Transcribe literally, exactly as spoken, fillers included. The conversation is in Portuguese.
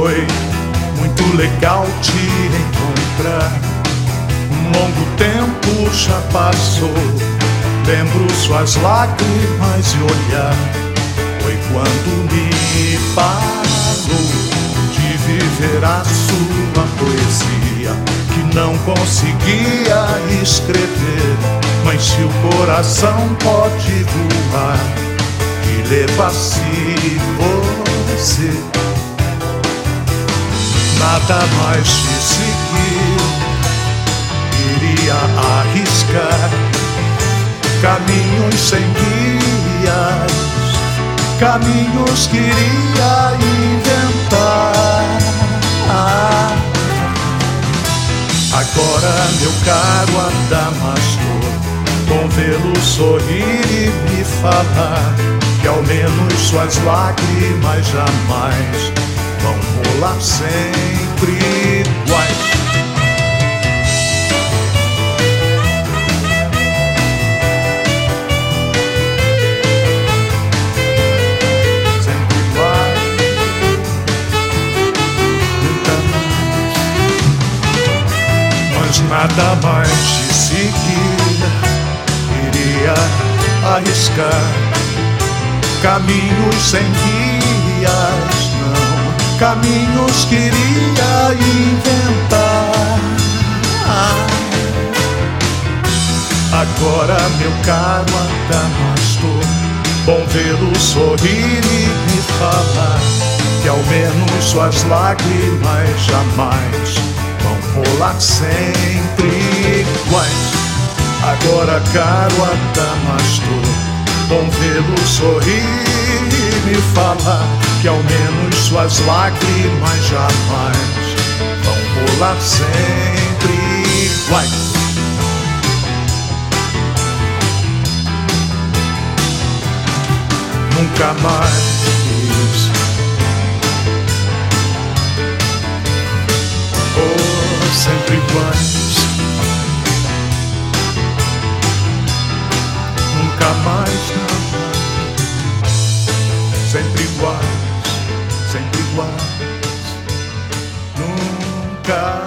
Foi muito legal te encontrar. Um longo tempo já passou. Lembro suas lágrimas e olhar. Foi quando me falou de viver a sua poesia, que não conseguia escrever. Mas se o coração pode voar e levar-se você, nada mais te seguir, iria arriscar caminhos sem guias, caminhos que iria inventar. Agora, meu caro Adamastor, bom vê-lo sorrir e me falar que ao menos suas lágrimas jamais vão rolar sempre iguais. Sempre iguais, nunca mais. Mas nada mais te seguir, iria arriscar caminhos sem guias, não, caminhos que iria inventar. Agora, meu caro Adamastor, bom vê-lo sorrir e me falar que ao menos suas lágrimas jamais vão rolar sempre iguais. Agora, caro Adamastor, bom vê-lo sorrir e me falar que ao menos suas lágrimas jamais vão rolar sempre iguais. Nunca mais, oh, sempre iguais. Nunca mais, não. Sempre iguais, sempre iguais. Nunca